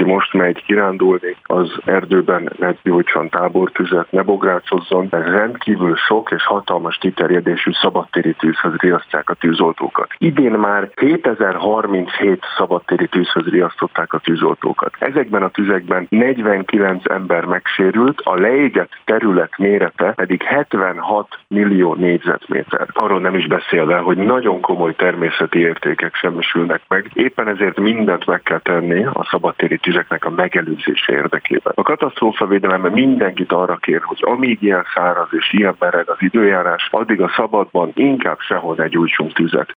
most megy kirándulni, az erdőben ne gyújtson tábortüzet, ne bográcozzon. Ez rendkívül sok és hatalmas kiterjedésű szabadtéri tűzhöz riasztják a tűzoltókat. Idén már 7037 szabadtéri tűzhöz riasztották a tűzoltókat. Ezekben a tüzekben 49 ember megsérült, a leégett terület mérete pedig 76 millió négyzetméter. Arról nem is beszélve, hogy nagyon komoly természeti értékek semmisülnek meg. Éppen ezért mindent meg kell tenni a szabadtéri tüzeknek a megelőzése érdekében. A katasztrófavédelemben mindenkit arra kér, hogy amíg ilyen száraz és ilyen meleg az időjárás, addig a szabadban inkább sehol ne gyújtsunk tüzet.